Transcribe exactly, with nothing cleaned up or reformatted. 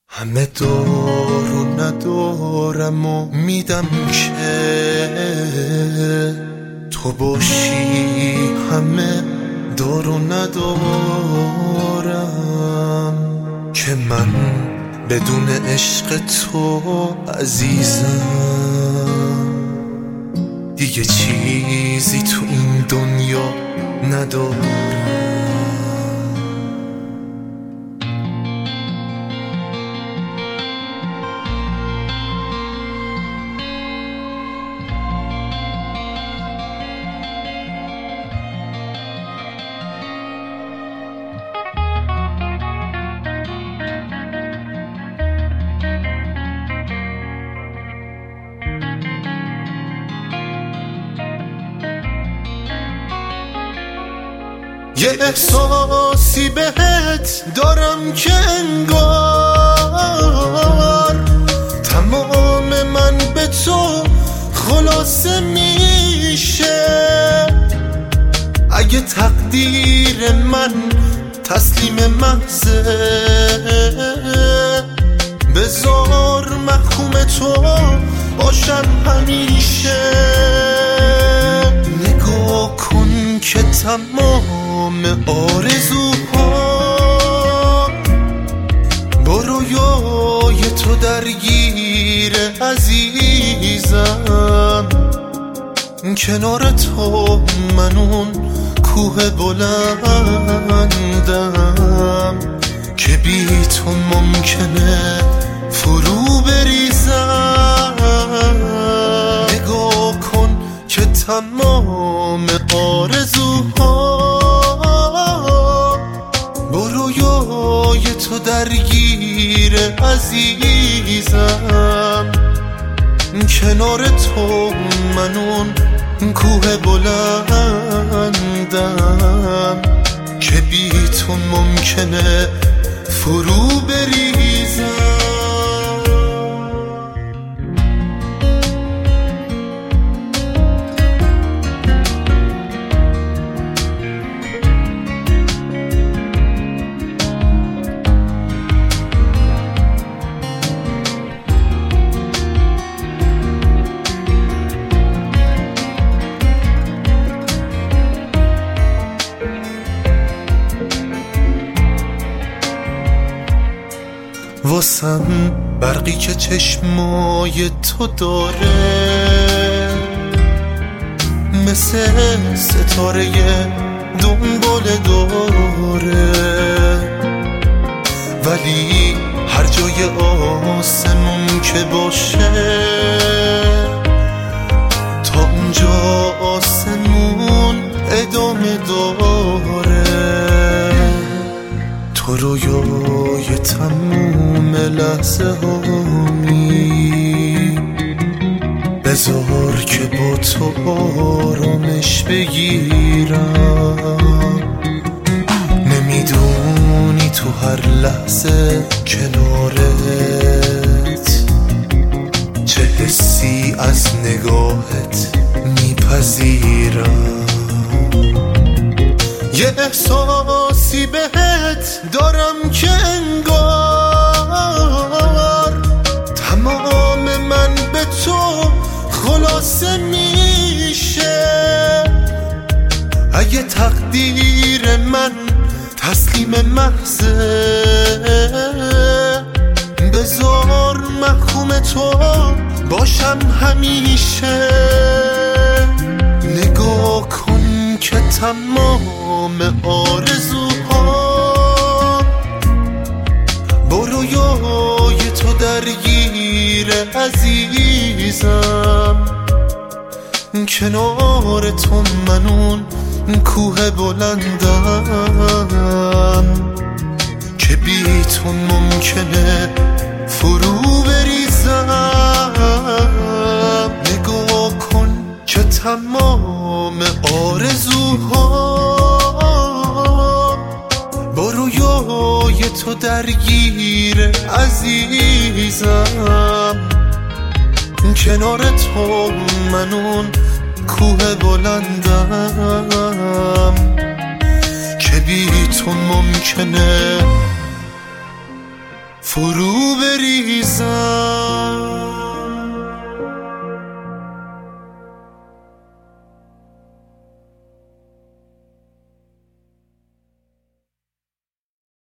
همه دارو ندارم و میدم که تو باشی، همه دارو ندارم که من بدون عشق تو عزیزم دیگه چیزی تو این دنیا ندارم. یه احساسی بهت دارم که انگار تمام من به تو خلاصه میشه. اگه تقدیر من تسلیم محضه بذار محکوم تو باشم همیشه. نگاه کن که تمام آرزوها با رویای تو درگیر عزیزم. کنار تو من اون کوه بلندم که بی تو ممکنه فرو بریزم. نگاه کن که تمام آرزوها با رویای تو درگیر عزیزم. کنار تو من اون کوه بلندم که بی تو ممکنه فرو بریزم. واسم برقی که چشمای تو داره مثل ستاره دنبال داره، ولی هر جای آسمون که باشه تا اونجا آسمون ادامه داره. تو رویای تموم لحظه هامی بذار که با تو آرامش بگیرم. نمیدونی تو هر لحظه کنارت چه حسی از نگاهت میپذیرم. یه احساسی بهت دارم که انگار تمام من به تو خلاصه میشه. اگه تقدیر من تسلیم محضه بذار محکوم تو باشم همیشه. نگاه کن که تمام آرزوها با رویای تو درگیر عزیزم. کنار تو من اون کوه بلندم که بی تو ممکنه فرو بریزم. نگاه کن که تمام آرزوها با رویای تو درگیر عزیزم. کنار تو من اون کوه بلندم که بی تو ممکنه فرو بریزم.